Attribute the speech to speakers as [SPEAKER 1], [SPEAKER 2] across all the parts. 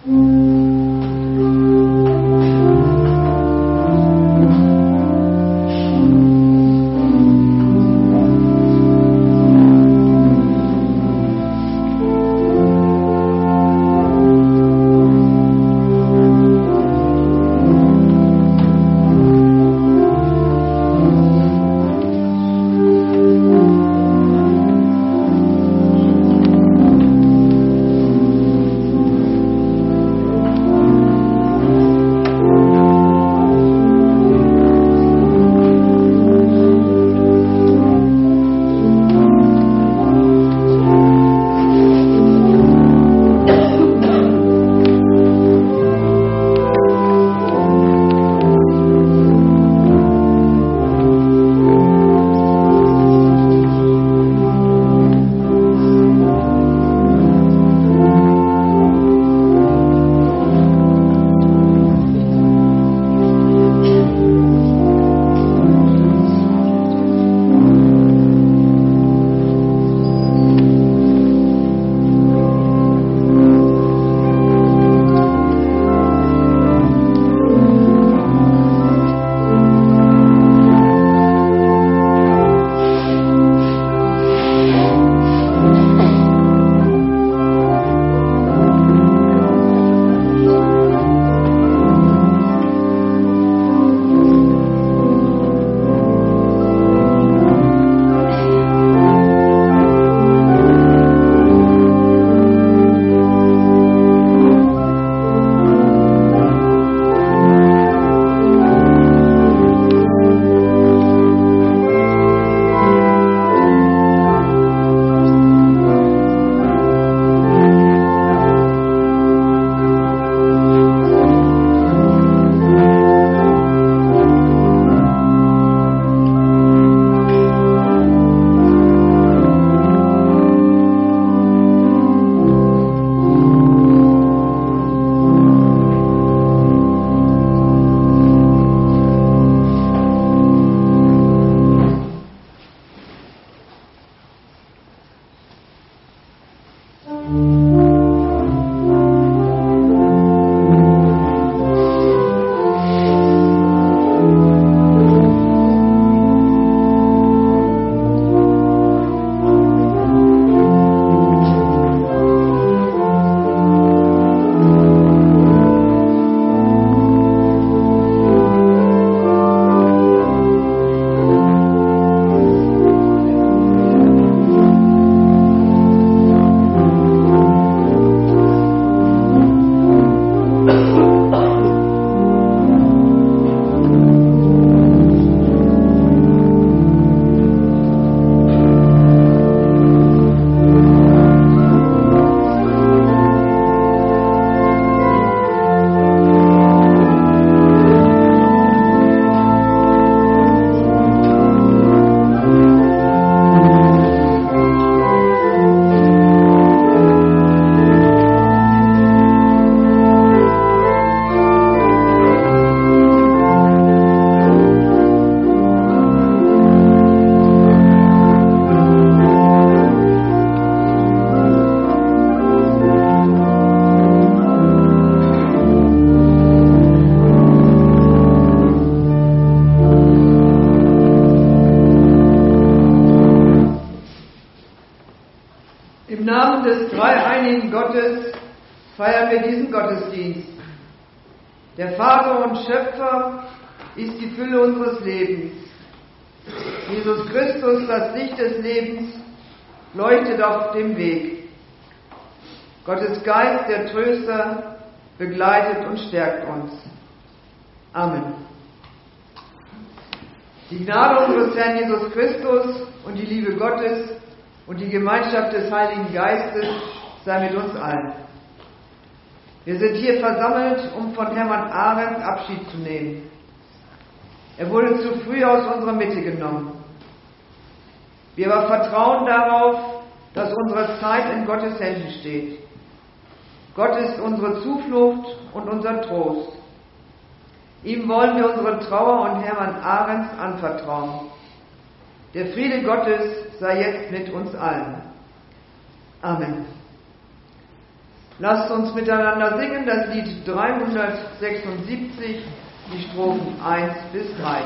[SPEAKER 1] Im Namen des dreieinigen Gottes feiern wir diesen Gottesdienst. Der Vater und Schöpfer ist die Fülle unseres Lebens. Jesus Christus, das Licht des Lebens, leuchtet auf dem Weg. Gottes Geist, der Tröster, begleitet und stärkt uns. Amen. Die Gnade unseres Herrn Jesus Christus und die Liebe Gottes und die Gemeinschaft des Heiligen Geistes sei mit uns allen. Wir sind hier versammelt, um von Hermann Arendt Abschied zu nehmen. Er wurde zu früh aus unserer Mitte genommen. Wir aber vertrauen darauf, dass unsere Zeit in Gottes Händen steht. Gott ist unsere Zuflucht und unser Trost. Ihm wollen wir unsere Trauer und Hermann Arendts anvertrauen. Der Friede Gottes sei jetzt mit uns allen. Amen. Lasst uns miteinander singen das Lied 376, die Strophen 1 bis 3.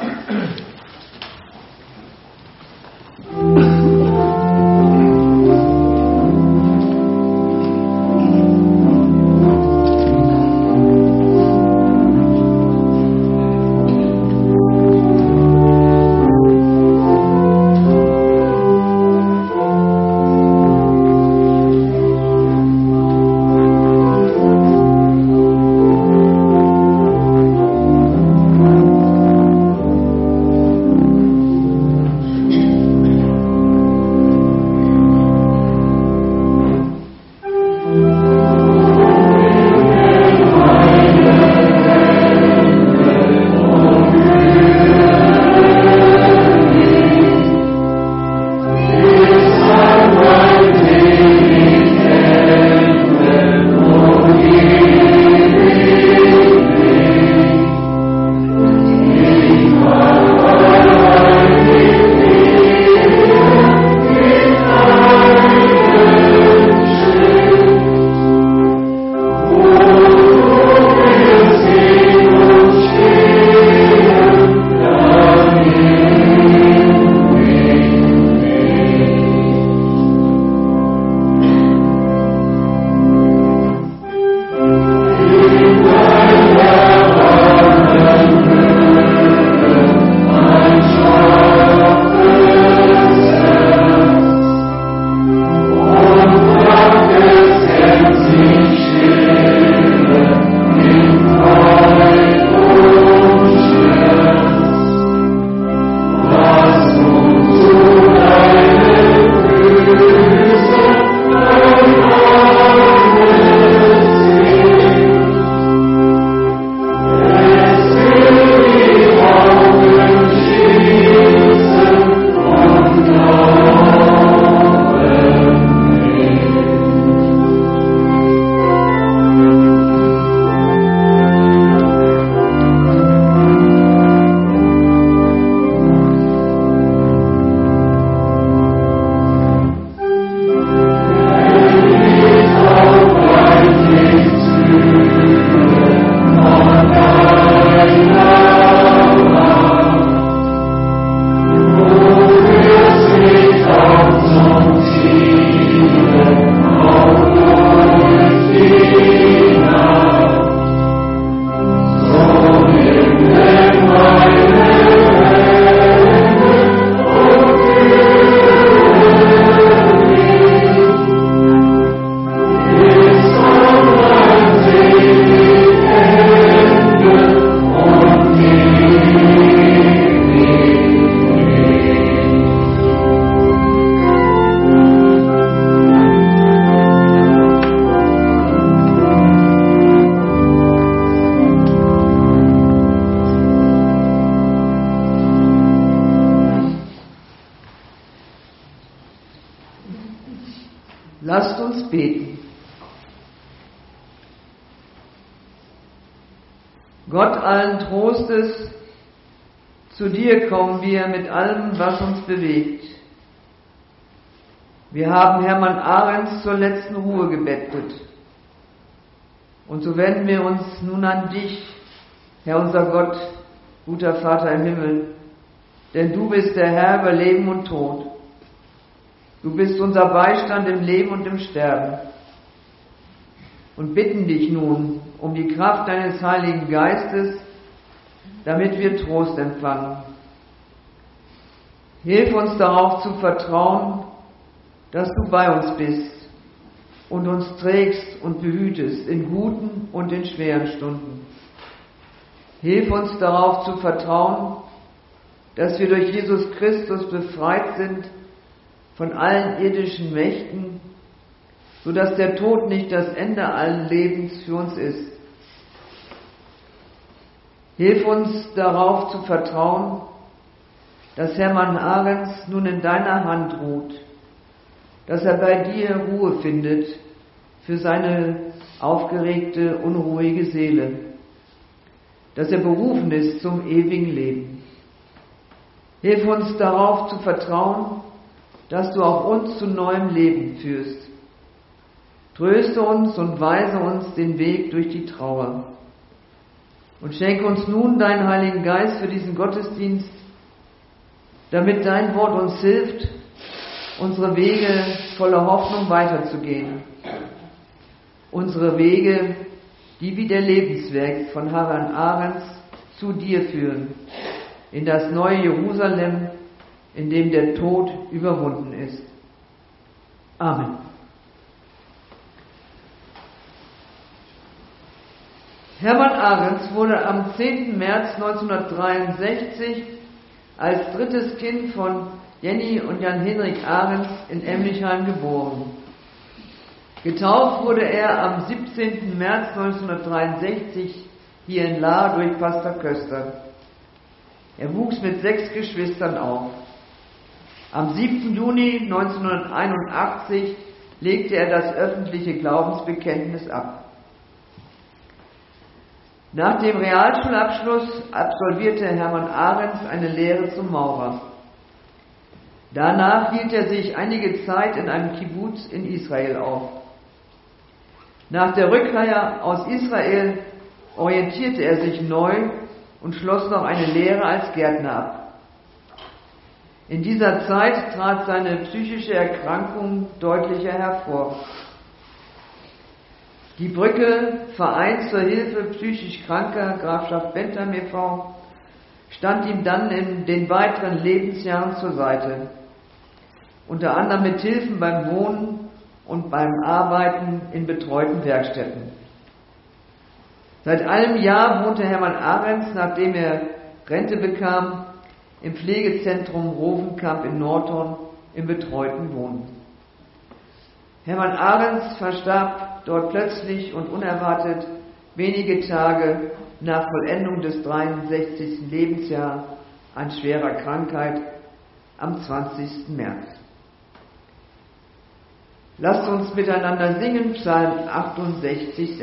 [SPEAKER 1] Lasst uns beten. Gott allen Trostes, zu dir kommen wir mit allem, was uns bewegt. Wir haben Hermann Ahrens zur letzten Ruhe gebettet. Und so wenden wir uns nun an dich, Herr unser Gott, guter Vater im Himmel, denn du bist der Herr über Leben und Tod. Du bist unser Beistand im Leben und im Sterben. Und bitten dich nun um die Kraft deines Heiligen Geistes, damit wir Trost empfangen. Hilf uns darauf zu vertrauen, dass du bei uns bist und uns trägst und behütest in guten und in schweren Stunden. Hilf uns darauf zu vertrauen, dass wir durch Jesus Christus befreit sind von allen irdischen Mächten, sodass der Tod nicht das Ende allen Lebens für uns ist. Hilf uns darauf zu vertrauen, dass Hermann Ahrens nun in deiner Hand ruht, dass er bei dir Ruhe findet für seine aufgeregte, unruhige Seele, dass er berufen ist zum ewigen Leben. Hilf uns darauf zu vertrauen, dass du auch uns zu neuem Leben führst. Tröste uns und weise uns den Weg durch die Trauer. Und schenke uns nun deinen Heiligen Geist für diesen Gottesdienst, damit dein Wort uns hilft, unsere Wege voller Hoffnung weiterzugehen. Unsere Wege, die wie der Lebensweg von Hannah Arendt zu dir führen, in das neue Jerusalem, in dem der Tod überwunden ist. Amen. Hermann Arendt wurde am 10. März 1963 als drittes Kind von Jenny und Jan-Henrik Arendt in Emlichheim geboren. Getauft wurde er am 17. März 1963 hier in Lahr durch Pastor Köster. Er wuchs mit 6 Geschwistern auf. Am 7. Juni 1981 legte er das öffentliche Glaubensbekenntnis ab. Nach dem Realschulabschluss absolvierte Hermann Arendt eine Lehre zum Maurer. Danach hielt er sich einige Zeit in einem Kibbuz in Israel auf. Nach der Rückkehr aus Israel orientierte er sich neu und schloss noch eine Lehre als Gärtner ab. In dieser Zeit trat seine psychische Erkrankung deutlicher hervor. Die Brücke, Verein zur Hilfe psychisch Kranker, Grafschaft Bentham e.V., stand ihm dann in den weiteren Lebensjahren zur Seite. Unter anderem mit Hilfen beim Wohnen und beim Arbeiten in betreuten Werkstätten. Seit einem Jahr wohnte Hermann Arendt, nachdem er Rente bekam, im Pflegezentrum Rovenkamp in Nordhorn im betreuten Wohnen. Hermann Arendt verstarb dort plötzlich und unerwartet wenige Tage nach Vollendung des 63. Lebensjahres an schwerer Krankheit am 20. März. Lasst uns miteinander singen, Psalm 68,6.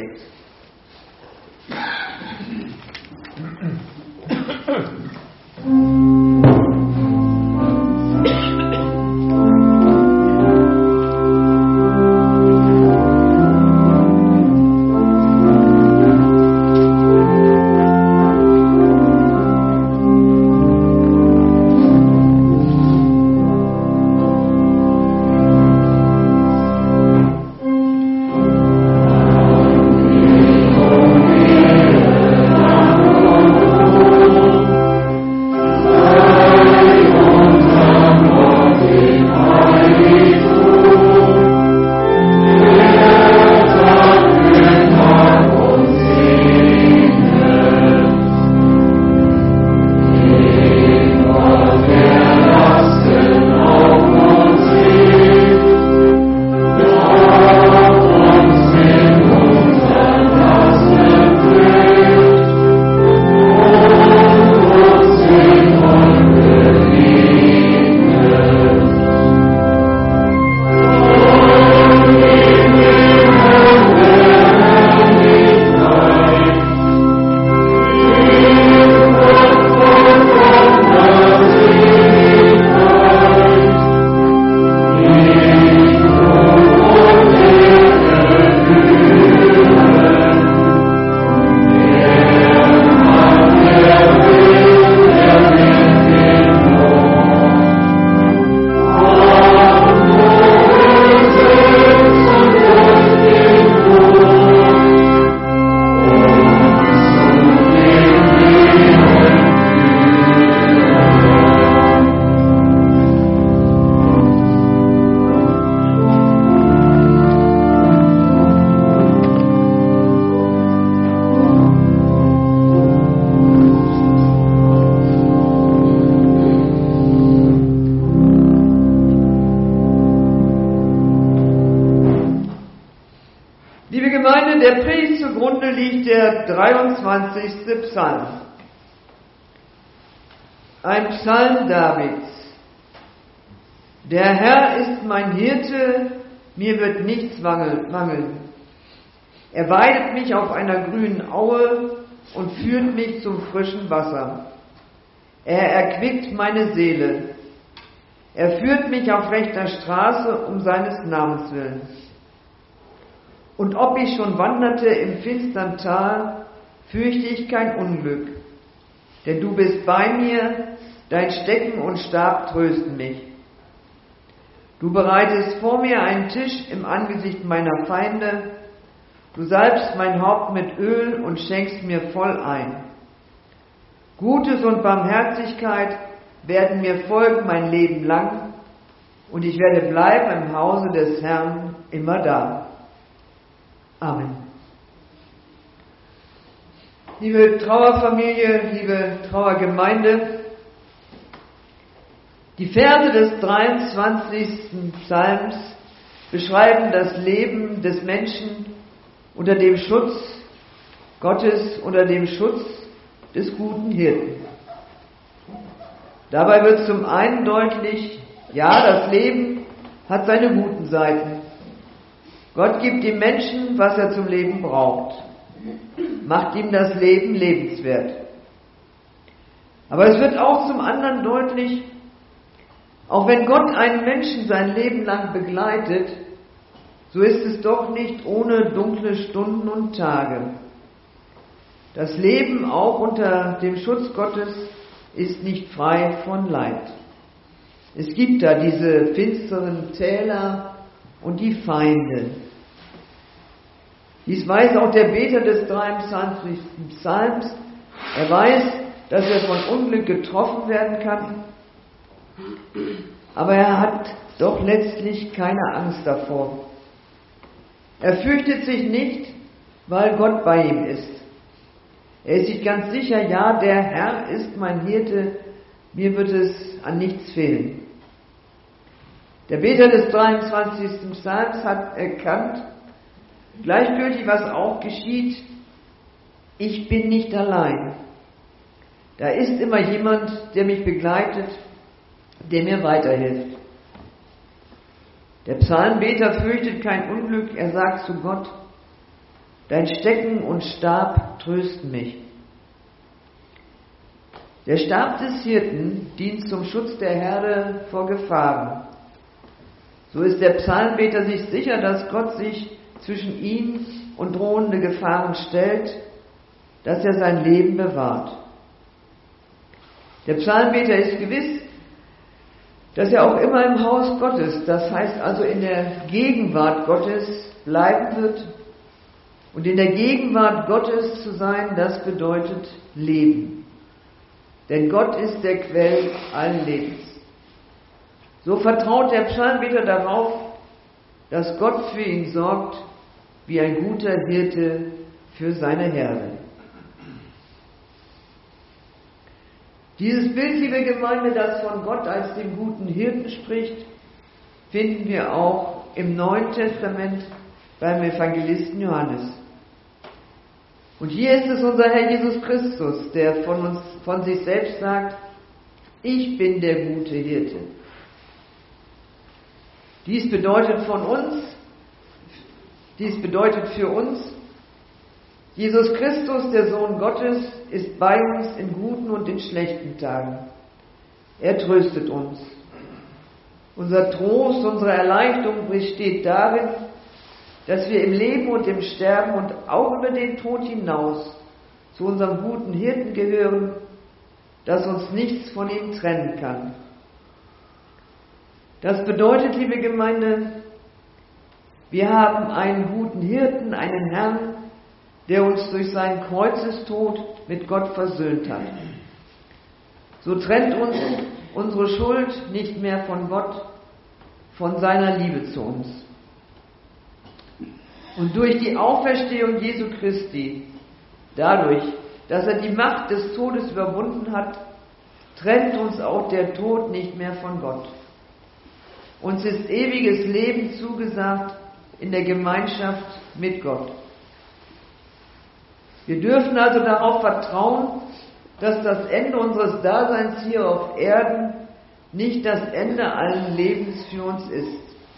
[SPEAKER 1] Der Predigt zugrunde liegt der 23. Psalm. Ein Psalm Davids. Der Herr ist mein Hirte, mir wird nichts mangeln. Er weidet mich auf einer grünen Aue und führt mich zum frischen Wasser. Er erquickt meine Seele. Er führt mich auf rechter Straße um seines Namens willen. Und ob ich schon wanderte im finstern Tal, fürchte ich kein Unglück. Denn du bist bei mir, dein Stecken und Stab trösten mich. Du bereitest vor mir einen Tisch im Angesicht meiner Feinde. Du salbst mein Haupt mit Öl und schenkst mir voll ein. Gutes und Barmherzigkeit werden mir folgen mein Leben lang, und ich werde bleiben im Hause des Herrn immer da. Amen. Liebe Trauerfamilie, liebe Trauergemeinde, die Verse des 23. Psalms beschreiben das Leben des Menschen unter dem Schutz Gottes, unter dem Schutz des guten Hirten. Dabei wird zum einen deutlich, ja, das Leben hat seine guten Seiten. Gott gibt dem Menschen, was er zum Leben braucht, macht ihm das Leben lebenswert. Aber es wird auch zum anderen deutlich, auch wenn Gott einen Menschen sein Leben lang begleitet, so ist es doch nicht ohne dunkle Stunden und Tage. Das Leben auch unter dem Schutz Gottes ist nicht frei von Leid. Es gibt da diese finsteren Täler und die Feinde. Dies weiß auch der Beter des 23. Psalms. Er weiß, dass er von Unglück getroffen werden kann, aber er hat doch letztlich keine Angst davor. Er fürchtet sich nicht, weil Gott bei ihm ist. Er ist sich ganz sicher, ja, der Herr ist mein Hirte, mir wird es an nichts fehlen. Der Beter des 23. Psalms hat erkannt, gleichgültig was auch geschieht, ich bin nicht allein. Da ist immer jemand, der mich begleitet, der mir weiterhilft. Der Psalmbeter fürchtet kein Unglück, er sagt zu Gott, dein Stecken und Stab trösten mich. Der Stab des Hirten dient zum Schutz der Herde vor Gefahren. So ist der Psalmbeter sich sicher, dass Gott sich zwischen ihn und drohende Gefahren stellt, dass er sein Leben bewahrt. Der Psalmbeter ist gewiss, dass er auch immer im Haus Gottes, das heißt also in der Gegenwart Gottes, bleiben wird. Und in der Gegenwart Gottes zu sein, das bedeutet Leben. Denn Gott ist der Quell allen Lebens. So vertraut der Psalmbeter darauf, dass Gott für ihn sorgt, wie ein guter Hirte für seine Herde. Dieses Bild, liebe Gemeinde, das von Gott als dem guten Hirten spricht, finden wir auch im Neuen Testament beim Evangelisten Johannes. Und hier ist es unser Herr Jesus Christus, der von sich selbst sagt, ich bin der gute Hirte. Dies bedeutet für uns, Jesus Christus, der Sohn Gottes, ist bei uns in guten und in schlechten Tagen. Er tröstet uns. Unser Trost, unsere Erleichterung besteht darin, dass wir im Leben und im Sterben und auch über den Tod hinaus zu unserem guten Hirten gehören, dass uns nichts von ihm trennen kann. Das bedeutet, liebe Gemeinde, wir haben einen guten Hirten, einen Herrn, der uns durch seinen Kreuzestod mit Gott versöhnt hat. So trennt uns unsere Schuld nicht mehr von Gott, von seiner Liebe zu uns. Und durch die Auferstehung Jesu Christi, dadurch, dass er die Macht des Todes überwunden hat, trennt uns auch der Tod nicht mehr von Gott. Uns ist ewiges Leben zugesagt in der Gemeinschaft mit Gott. Wir dürfen also darauf vertrauen, dass das Ende unseres Daseins hier auf Erden nicht das Ende allen Lebens für uns ist.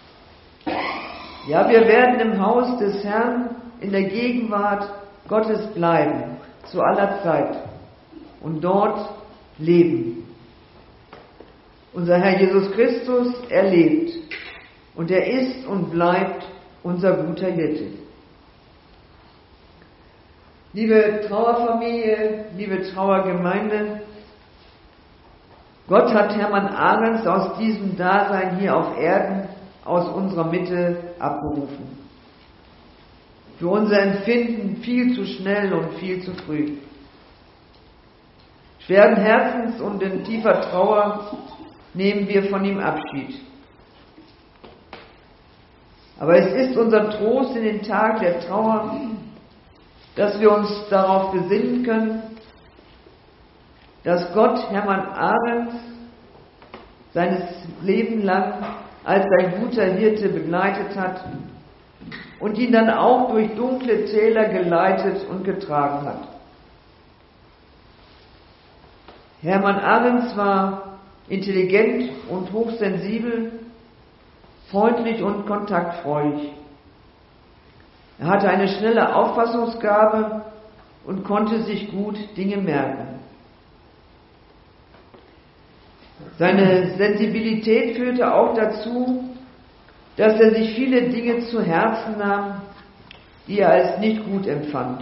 [SPEAKER 1] Ja, wir werden im Haus des Herrn in der Gegenwart Gottes bleiben, zu aller Zeit, und dort leben. Unser Herr Jesus Christus, er lebt, und er ist und bleibt unser guter Hirte. Liebe Trauerfamilie, liebe Trauergemeinde, Gott hat Hermann Ahrens aus diesem Dasein hier auf Erden, aus unserer Mitte abberufen. Für unser Empfinden viel zu schnell und viel zu früh. Schweren Herzens und in tiefer Trauer nehmen wir von ihm Abschied. Aber es ist unser Trost in den Tagen der Trauer, dass wir uns darauf besinnen können, dass Gott Hermann Ahrens seines Leben lang als ein guter Hirte begleitet hat und ihn dann auch durch dunkle Täler geleitet und getragen hat. Hermann Ahrens war intelligent und hochsensibel, freundlich und kontaktfreudig. Er hatte eine schnelle Auffassungsgabe und konnte sich gut Dinge merken. Seine Sensibilität führte auch dazu, dass er sich viele Dinge zu Herzen nahm, die er als nicht gut empfand.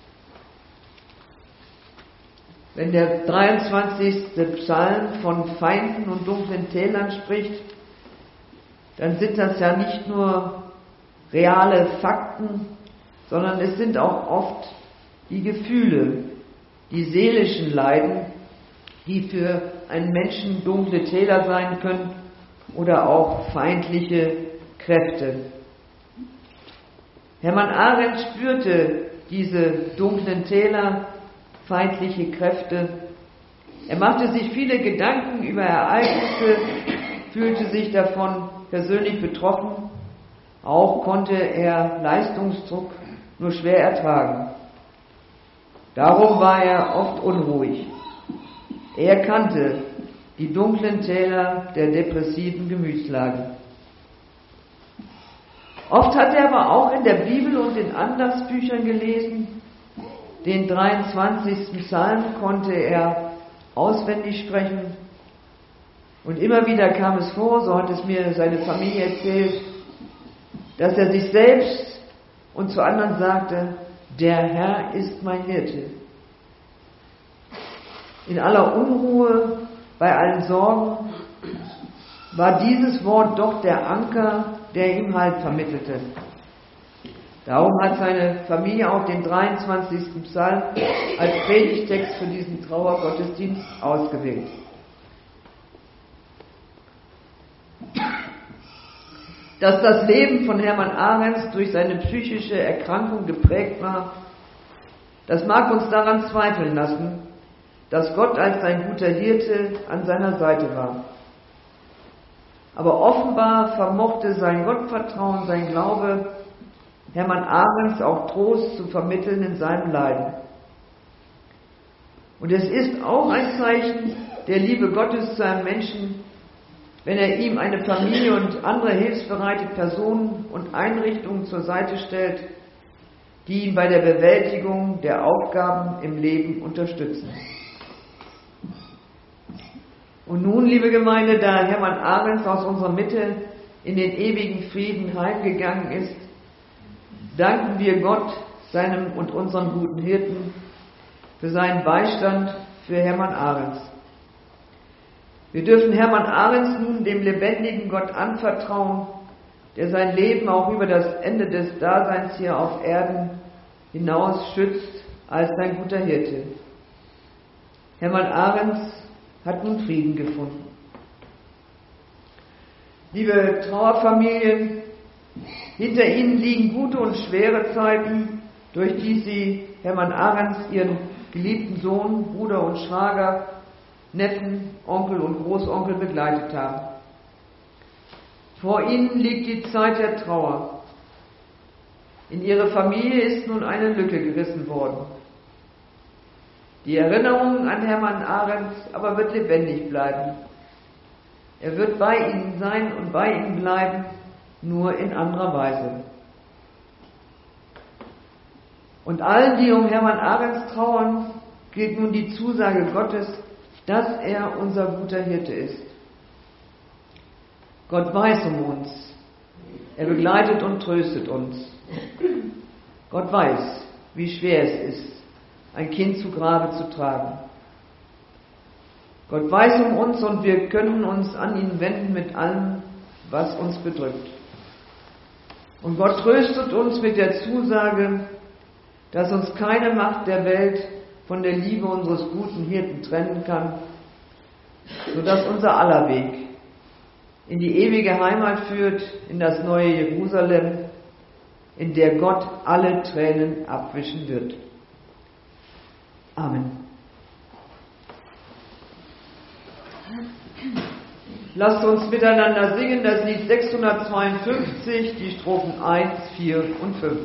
[SPEAKER 1] Wenn der 23. Psalm von Feinden und dunklen Tälern spricht, dann sind das ja nicht nur reale Fakten, sondern es sind auch oft die Gefühle, die seelischen Leiden, die für einen Menschen dunkle Täler sein können oder auch feindliche Kräfte. Hermann Ahrens spürte diese dunklen Täler, feindliche Kräfte. Er machte sich viele Gedanken über Ereignisse, fühlte sich davon persönlich betroffen. Auch konnte er Leistungsdruck nur schwer ertragen. Darum war er oft unruhig. Er kannte die dunklen Täler der depressiven Gemütslage. Oft hat er aber auch in der Bibel und in Andachtsbüchern gelesen. Den 23. Psalm konnte er auswendig sprechen. Und immer wieder kam es vor, so hat es mir seine Familie erzählt, dass er sich selbst und zu anderen sagte, der Herr ist mein Hirte. In aller Unruhe, bei allen Sorgen, war dieses Wort doch der Anker, der ihm Halt vermittelte. Darum hat seine Familie auch den 23. Psalm als Predigtext für diesen Trauergottesdienst ausgewählt. Dass das Leben von Hermann Ahrens durch seine psychische Erkrankung geprägt war, das mag uns daran zweifeln lassen, dass Gott als sein guter Hirte an seiner Seite war. Aber offenbar vermochte sein Gottvertrauen, sein Glaube, Hermann Ahrens auch Trost zu vermitteln in seinem Leiden. Und es ist auch ein Zeichen der Liebe Gottes zu einem Menschen, wenn er ihm eine Familie und andere hilfsbereite Personen und Einrichtungen zur Seite stellt, die ihn bei der Bewältigung der Aufgaben im Leben unterstützen. Und nun, liebe Gemeinde, da Hermann Ahrens aus unserer Mitte in den ewigen Frieden heimgegangen ist, danken wir Gott, seinem und unseren guten Hirten, für seinen Beistand für Hermann Ahrens. Wir dürfen Hermann Ahrens nun dem lebendigen Gott anvertrauen, der sein Leben auch über das Ende des Daseins hier auf Erden hinaus schützt als sein guter Hirte. Hermann Ahrens hat nun Frieden gefunden. Liebe Trauerfamilien, hinter Ihnen liegen gute und schwere Zeiten, durch die Sie Hermann Ahrens, Ihren geliebten Sohn, Bruder und Schwager, Neffen, Onkel und Großonkel begleitet haben. Vor Ihnen liegt die Zeit der Trauer. In Ihre Familie ist nun eine Lücke gerissen worden. Die Erinnerung an Hermann Ahrens aber wird lebendig bleiben. Er wird bei Ihnen sein und bei Ihnen bleiben, nur in anderer Weise. Und allen, die um Hermann Ahrens trauern, gilt nun die Zusage Gottes, dass er unser guter Hirte ist. Gott weiß um uns. Er begleitet und tröstet uns. Gott weiß, wie schwer es ist, ein Kind zu Grabe zu tragen. Gott weiß um uns und wir können uns an ihn wenden mit allem, was uns bedrückt. Und Gott tröstet uns mit der Zusage, dass uns keine Macht der Welt von der Liebe unseres guten Hirten trennen kann, sodass unser aller Weg in die ewige Heimat führt, in das neue Jerusalem, in der Gott alle Tränen abwischen wird. Amen. Lasst uns miteinander singen das Lied 652, die Strophen 1, 4 und 5.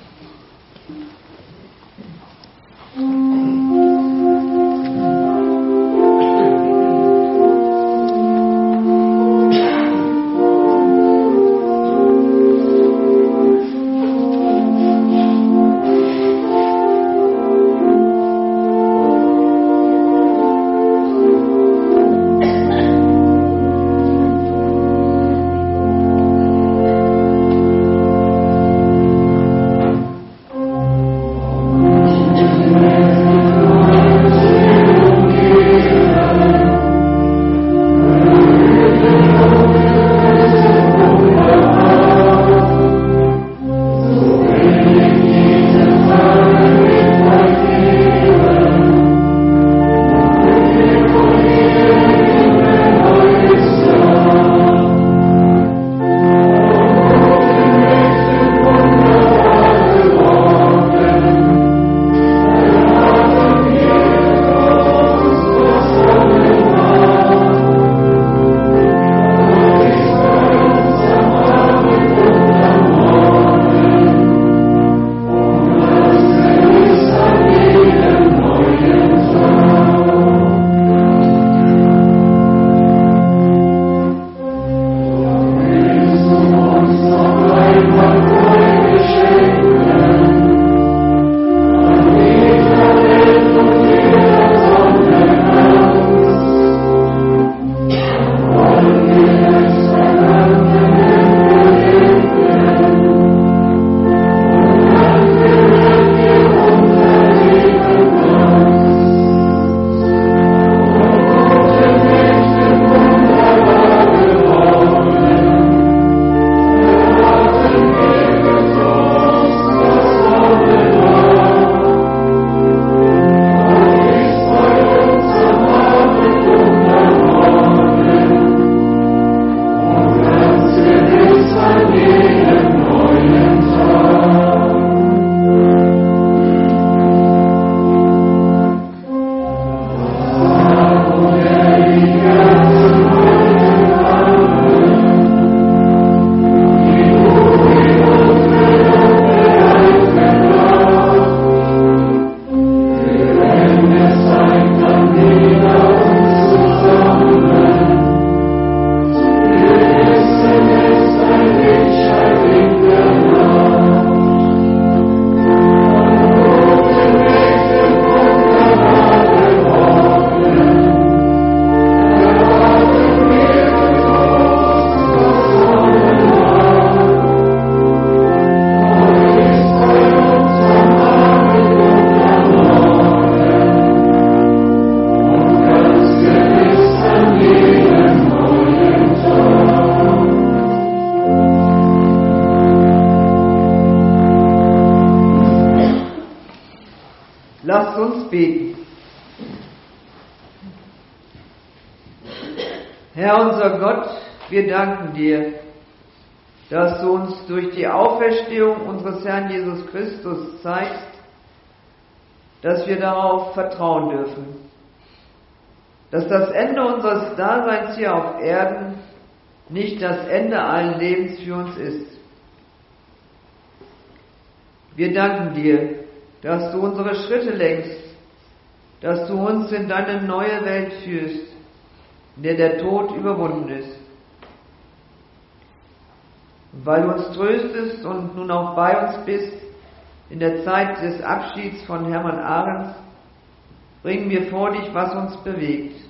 [SPEAKER 1] Lasst uns beten. Herr unser Gott, wir danken dir, dass du uns durch die Auferstehung unseres Herrn Jesus Christus zeigst, dass wir darauf vertrauen dürfen, dass das Ende unseres Daseins hier auf Erden nicht das Ende allen Lebens für uns ist. Wir danken dir, dass du unsere Schritte lenkst, dass du uns in deine neue Welt führst, in der der Tod überwunden ist. Weil du uns tröstest und nun auch bei uns bist, in der Zeit des Abschieds von Hermann Ahrens, bringen wir vor dich, was uns bewegt.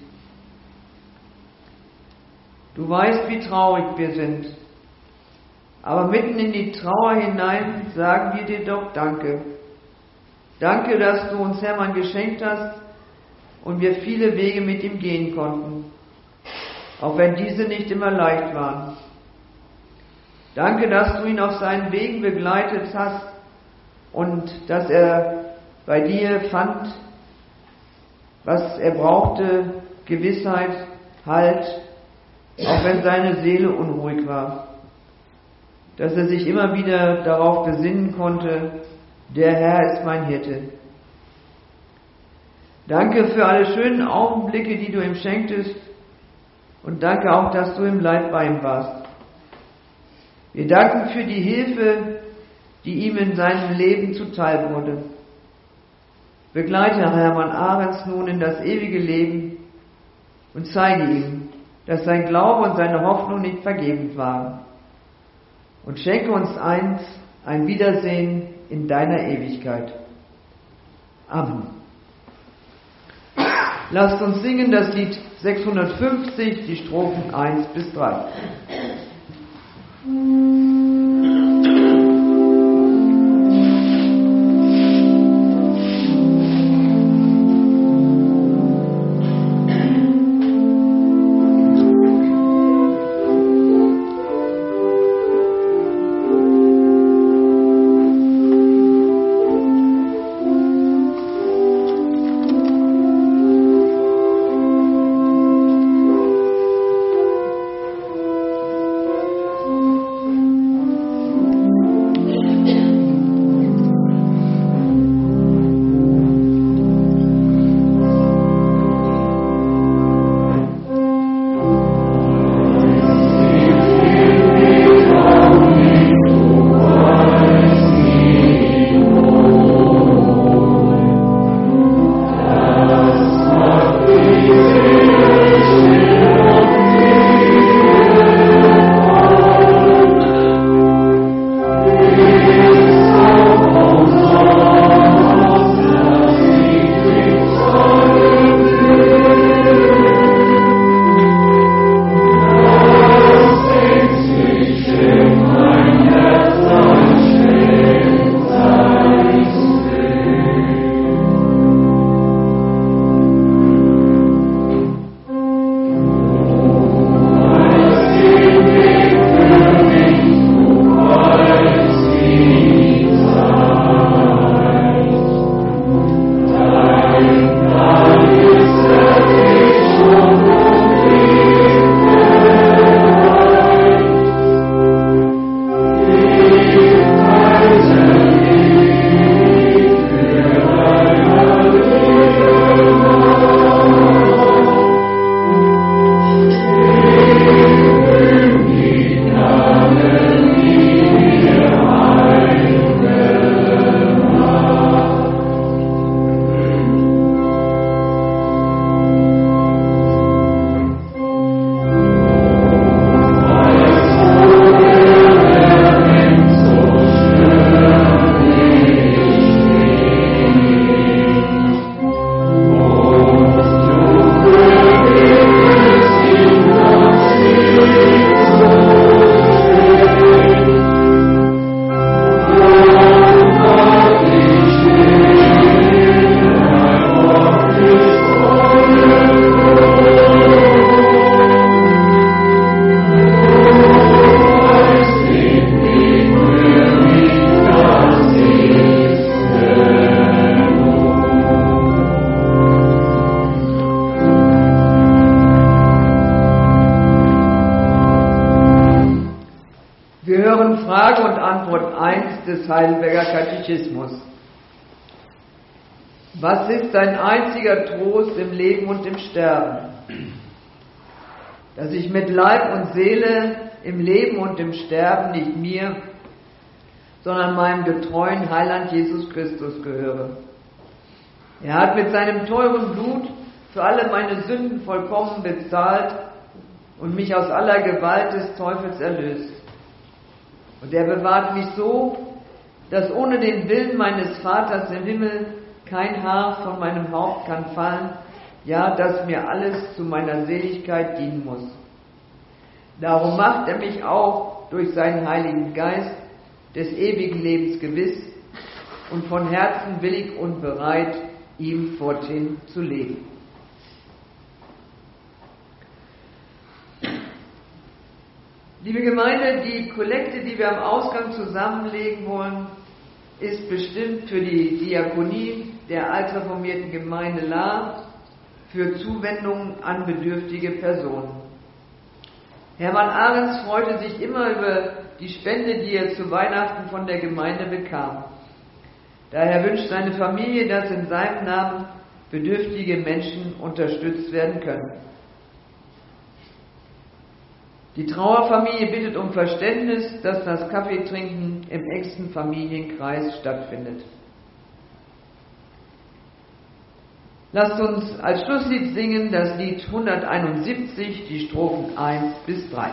[SPEAKER 1] Du weißt, wie traurig wir sind, aber mitten in die Trauer hinein sagen wir dir doch Danke. Danke, dass du uns Hermann geschenkt hast und wir viele Wege mit ihm gehen konnten, auch wenn diese nicht immer leicht waren. Danke, dass du ihn auf seinen Wegen begleitet hast und dass er bei dir fand, was er brauchte, Gewissheit, Halt, auch wenn seine Seele unruhig war. Dass er sich immer wieder darauf besinnen konnte, der Herr ist mein Hirte. Danke für alle schönen Augenblicke, die du ihm schenktest, und danke auch, dass du im Leid bei ihm warst. Wir danken für die Hilfe, die ihm in seinem Leben zuteil wurde. Begleite Hermann Ahrens nun in das ewige Leben und zeige ihm, dass sein Glaube und seine Hoffnung nicht vergebens waren. Und schenke uns eins, ein Wiedersehen in deiner Ewigkeit. Amen. Lasst uns singen das Lied 650, die Strophen 1 bis 3. Frage und Antwort 1 des Heidelberger Katechismus. Was ist dein einziger Trost im Leben und im Sterben? Dass ich mit Leib und Seele im Leben und im Sterben nicht mir, sondern meinem getreuen Heiland Jesus Christus gehöre. Er hat mit seinem teuren Blut für alle meine Sünden vollkommen bezahlt und mich aus aller Gewalt des Teufels erlöst. Und er bewahrt mich so, dass ohne den Willen meines Vaters im Himmel kein Haar von meinem Haupt kann fallen, ja, dass mir alles zu meiner Seligkeit dienen muss. Darum macht er mich auch durch seinen Heiligen Geist des ewigen Lebens gewiss und von Herzen willig und bereit, ihm forthin zu leben. Liebe Gemeinde, die Kollekte, die wir am Ausgang zusammenlegen wollen, ist bestimmt für die Diakonie der altreformierten Gemeinde Lahr für Zuwendungen an bedürftige Personen. Hermann Ahrens freute sich immer über die Spende, die er zu Weihnachten von der Gemeinde bekam. Daher wünscht seine Familie, dass in seinem Namen bedürftige Menschen unterstützt werden können. Die Trauerfamilie bittet um Verständnis, dass das Kaffeetrinken im engsten Familienkreis stattfindet. Lasst uns als Schlusslied singen das Lied 171, die Strophen 1 bis 3.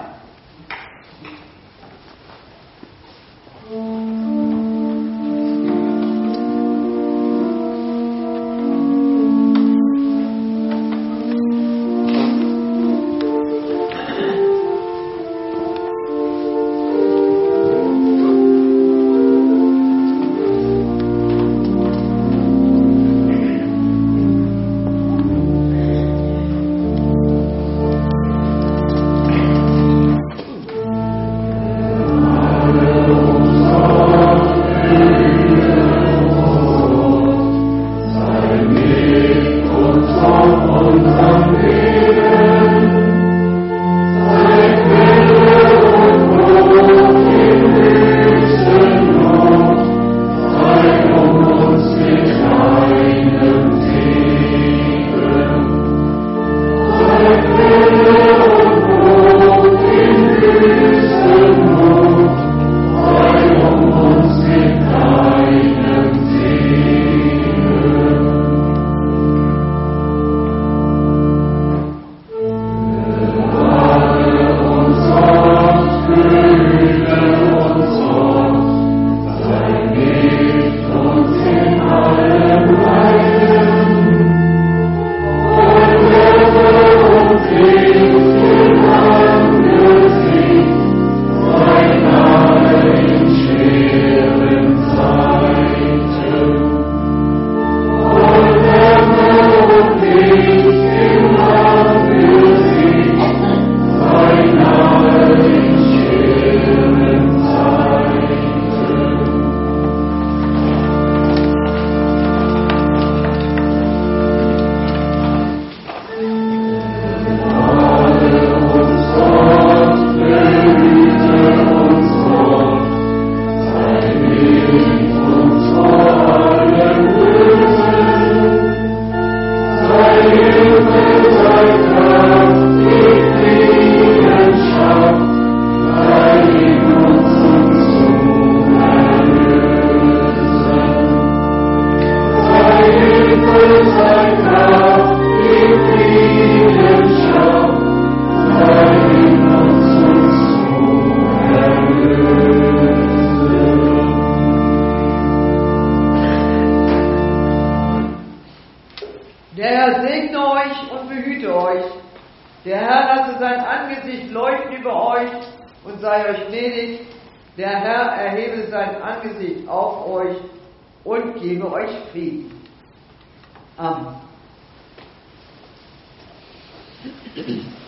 [SPEAKER 1] Der Herr segne euch und behüte euch. Der Herr lasse sein Angesicht leuchten über euch und sei euch gnädig. Der Herr erhebe sein Angesicht auf euch und gebe euch Frieden. Amen.